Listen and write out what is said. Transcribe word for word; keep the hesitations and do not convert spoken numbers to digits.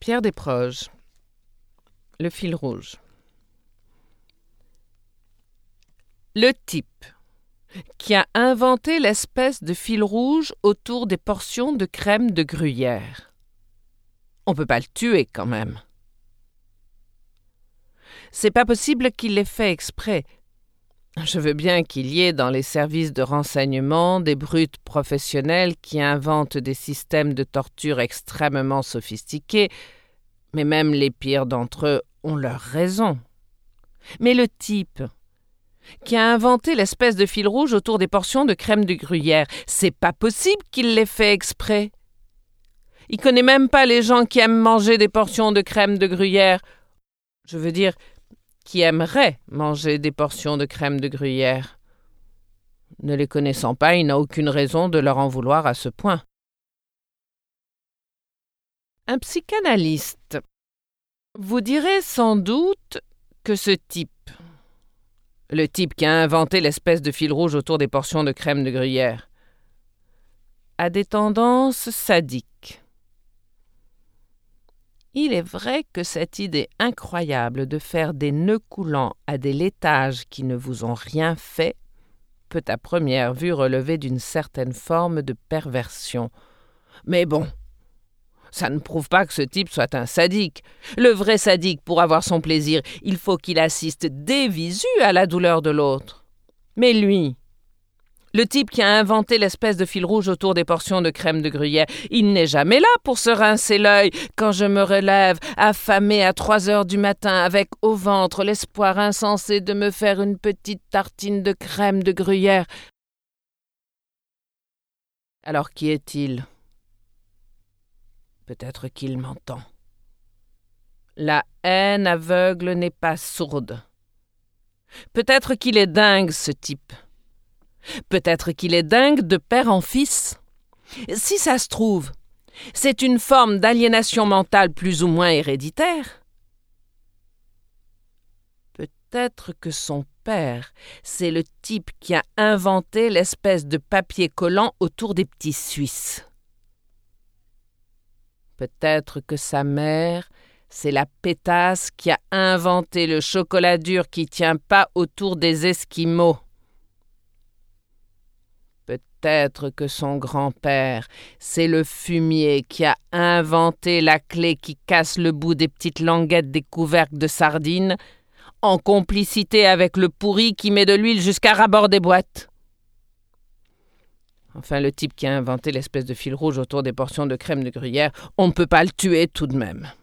Pierre Desproges. Le fil rouge. Le type qui a inventé l'espèce de fil rouge autour des portions de crème de gruyère. On peut pas le tuer quand même. C'est pas possible qu'il l'ait fait exprès. Je veux bien qu'il y ait dans les services de renseignement des brutes professionnels qui inventent des systèmes de torture extrêmement sophistiqués, mais même les pires d'entre eux ont leur raison. Mais le type qui a inventé l'espèce de fil rouge autour des portions de crème de gruyère, c'est pas possible qu'il l'ait fait exprès. Il connaît même pas les gens qui aiment manger des portions de crème de gruyère. Je veux dire, qui aimerait manger des portions de crème de gruyère. Ne les connaissant pas, il n'a aucune raison de leur en vouloir à ce point. Un psychanalyste vous direz sans doute que ce type, le type qui a inventé l'espèce de fil rouge autour des portions de crème de gruyère, a des tendances sadiques. Il est vrai que cette idée incroyable de faire des nœuds coulants à des laitages qui ne vous ont rien fait peut à première vue relever d'une certaine forme de perversion. Mais bon, ça ne prouve pas que ce type soit un sadique. Le vrai sadique, pour avoir son plaisir, il faut qu'il assiste des visu à la douleur de l'autre. Mais lui, le type qui a inventé l'espèce de fil rouge autour des portions de crème de gruyère, il n'est jamais là pour se rincer l'œil quand je me relève, affamé à trois heures du matin, avec au ventre l'espoir insensé de me faire une petite tartine de crème de gruyère. Alors qui est-il ? Peut-être qu'il m'entend. La haine aveugle n'est pas sourde. Peut-être qu'il est dingue, ce type. Peut-être qu'il est dingue de père en fils. Si ça se trouve, c'est une forme d'aliénation mentale plus ou moins héréditaire. Peut-être que son père, c'est le type qui a inventé l'espèce de papier collant autour des petits Suisses. Peut-être que sa mère, c'est la pétasse qui a inventé le chocolat dur qui tient pas autour des Esquimaux. Peut-être que son grand-père, c'est le fumier qui a inventé la clé qui casse le bout des petites languettes des couvercles de sardines, en complicité avec le pourri qui met de l'huile jusqu'à ras-bord des boîtes. Enfin, le type qui a inventé l'espèce de fil rouge autour des portions de crème de gruyère, on ne peut pas le tuer tout de même.